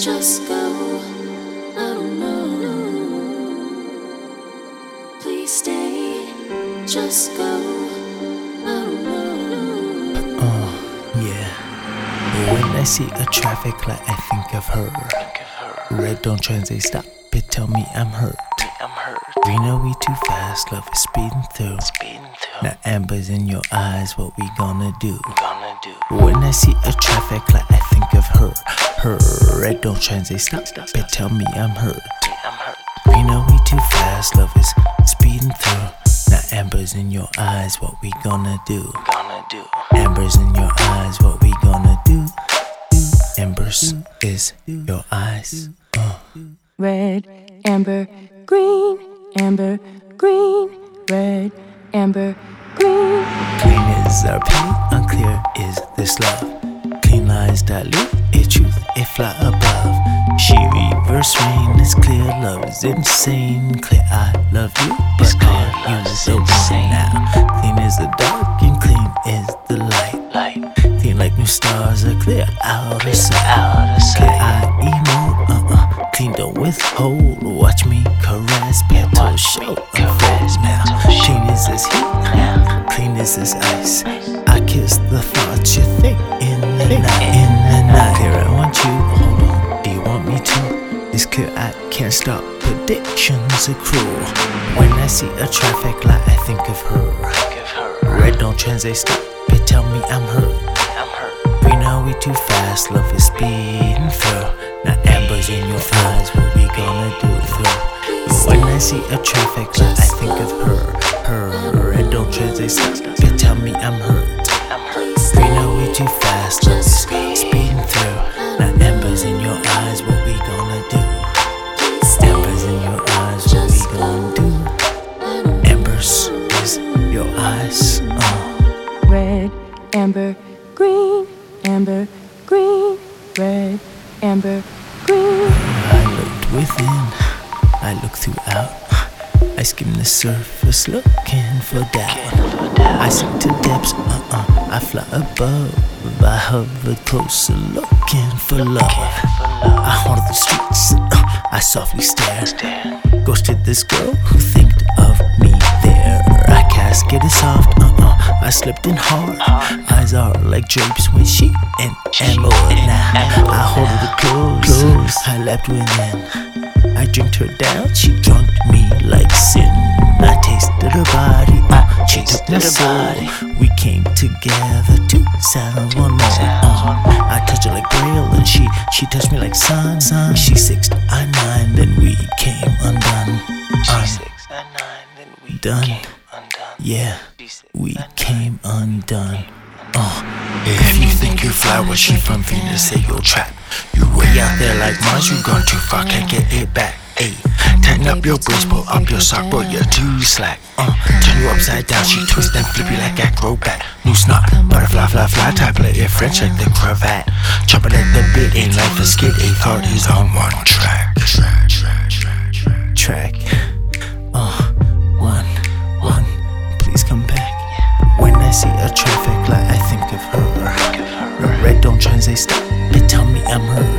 just go. I don't know. Please stay. Just go. I don't know. Yeah. When I see a traffic light, I think of her. Red don't translate, stop it, tell me I'm hurt. Green, are we too fast? Love is speeding through. Now amber's in your eyes, what we gonna do? When I see a traffic light, I think of her. Red don't translate, stop it, tell me I'm hurt. Green, are we too fast? Love is speeding through. Now amber's in your eyes, what we gonna do? Amber's in your eyes, what we gonna do? Embers is your eyes. Red, amber, green, amber, green, red, amber, green. Clean is our pain, unclear is this love. Clean lies dilute, it truth, it fly above. She reverse rain, it's clear, love is insane. Clear, I love you, but clear, you is the one now. Clean is the dark and clean is the light. Clean like new stars are clear out of sight. Clear, I emo, clean don't withhold. Watch me caress, petal show unfold now. Clean is this heat, clean is this ice. I kiss the thoughts you think in the night. Clear, I want you, hold on, do you want me to? It's clear I can't stop, predictions are cruel. When I see a traffic light, I think of her. Red don't translate, stop it, tell me I'm hurt. Green, are we too fast? Love is speeding through. Now amber's in your eyes, what we gonna do? When I see a traffic light, I think of her. Red don't translate, stop it, tell me I'm hurt. Green, are we too fast? Love is speeding through. Now amber's in your eyes, what we gonna do? Amber's in your eyes, what we gonna do? Embers is your eyes. Red, amber, green, amber, green, red, amber, green. I looked within, I looked throughout. I skim the surface looking for doubt. I sink to depths, I fly above. I hover closer looking for love. I haunted the streets, I softly stare. Ghosted this girl who thinked of me there. I cascaded soft, I slipped in hard. Eyes are like drapes when she and more. Now I hold her close, I leapt within. I drinked her down, she drunk me like sin. I tasted her body, she took my soul. We came together, two sounds, one more. I touched her like Braille and she touched me like sun. She 6, I 9, then we came undone. Done. Yeah, we came undone. If you think you fly, was she from Venus? Say you'll trap. You way out there like Mars, you gone too far, can't get it back. Ayy, tighten up your brace, pull up your sock, bro, you're too slack. Turn you upside down, she twist and flip you like acrobat. New snot, butterfly, fly, fly, type, play it French like the cravat. Chop it at the bit, ain't life a skid, 8 heart is on one track. Track. One, please come back. When I see a traffic light, I think of her. Red don't translate, stop it, tell me I'm hurt.